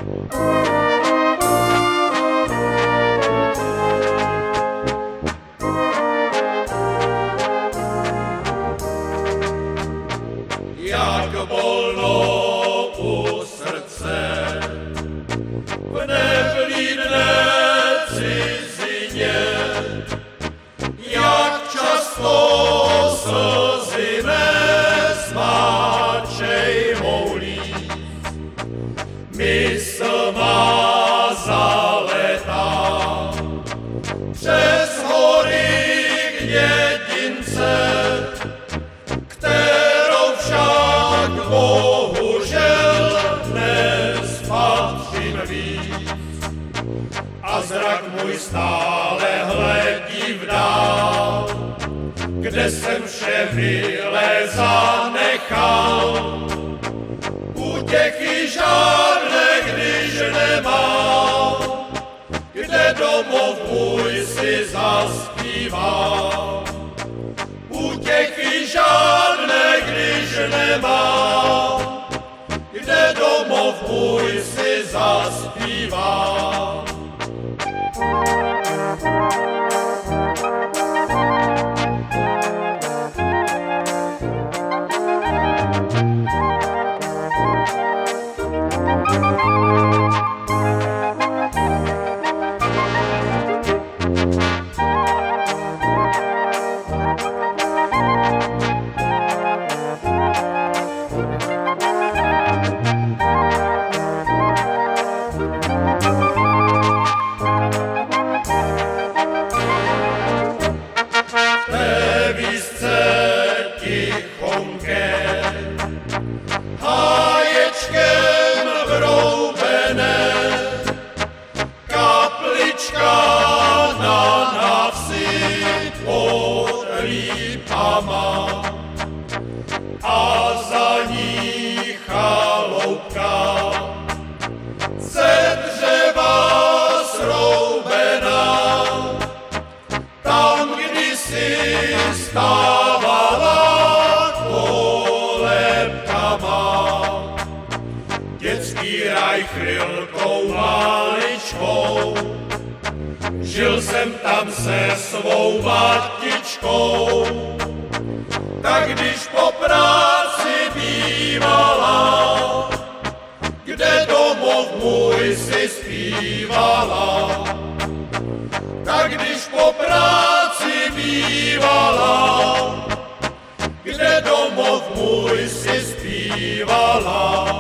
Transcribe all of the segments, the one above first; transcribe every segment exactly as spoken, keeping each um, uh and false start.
Jak bolno u srdce v nevlídné cizině, jak často slzy nezmáčej moulí. Mysl má zaletá přes hory k jedince, kterou však bohužel nespatřím víc. A zrak můj stále hledí vdál, kde jsem vše milé zanechal. Útěchy žádné, když nemám, kde domov můj si zaspíval. Útěchy žádné, když nemám, kde domov můj si zaspíval. Háječkem vroubené, kaplička na návsi pod lípama a za ní chaloupka ze dřeva sroubená, tam kdysi stávala dětský raj chvilkou maličkou, žil jsem tam se svou matičkou. Tak když po práci bývala, kde domov můj si zpívala, tak když po práci bývala, kde domov můj si zpívala.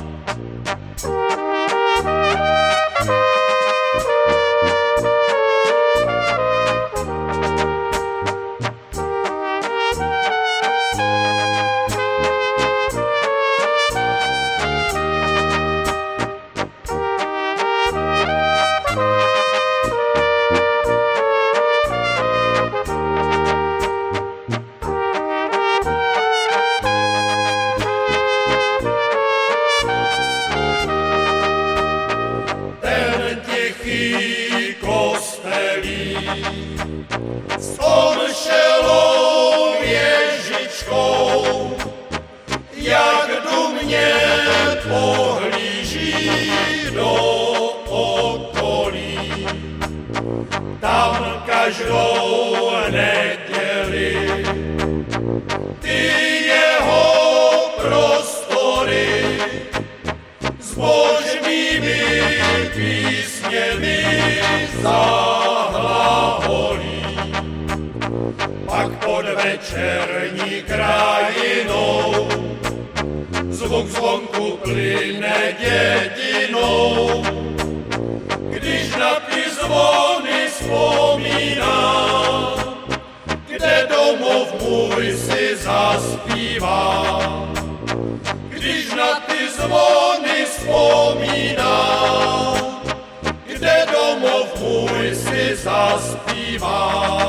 S omšelou věžičkou, jak dumně pohlíží do okolí. Tam každou neděli ty jeho prostory s božnými písněmi zahlaholí. Pak pod večerní krajinou zvuk zvonku plyne dědinou. Když na ty zvony vzpomínám, kde domov můj si zaspívám. Když na ty zvony vzpomínám, kde domov můj si zaspívám.